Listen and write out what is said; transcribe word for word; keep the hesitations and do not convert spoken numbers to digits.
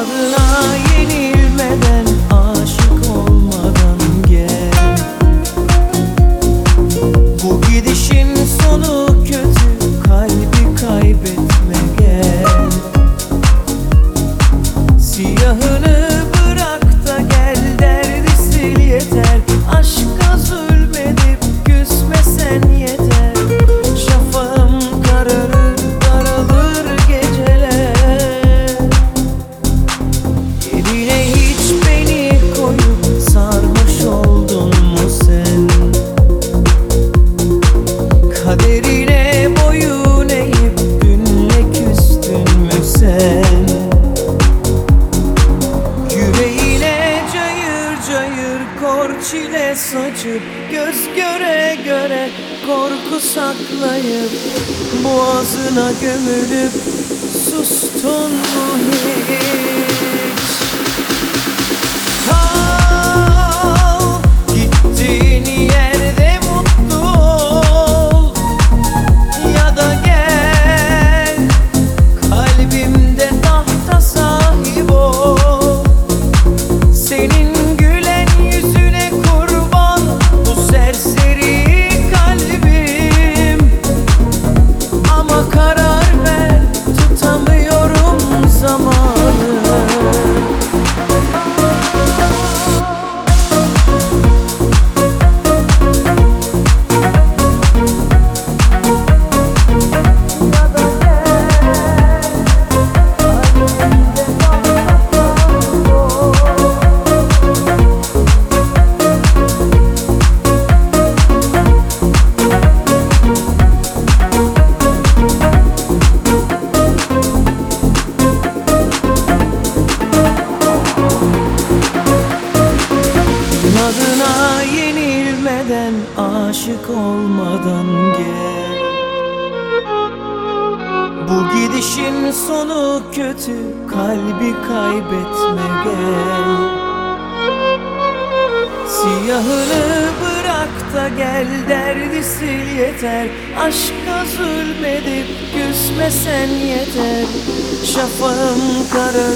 İnadına yenilmeden, aşık olmadan gel. Bu gidişin sonu kötü, kalbi kaybetme gel. Siyahını bırak da gel, derdi sil yeter. Aşka zulmedip küsmesen yeter. Şafağım kararır, daralır geceler. Yerine hiç beni koyup sarhoş oldun mu sen? Kaderine boyun eğip dünle küstün mü sen? Yüreğine cayır cayır kor çile saçıp, göz göre göre korku saklayıp, boğazına gömülüp sustun mu hiç? Kal, gittiğin yerde mutlu ol, ya da gel, kalbimde tahta sahip ol. Senin gülen yüzüne kurban bu serseri kalbim. Ama karar ver, tutamıyorum zamanı. İnadına yenilmeden, aşık olmadan gel. Bu gidişin sonu kötü, kalbi kaybetme gel. Siyahını bırak da gel, derdi sil yeter. Aşka zulmedip küsmesen yeter. Şafağım kararır,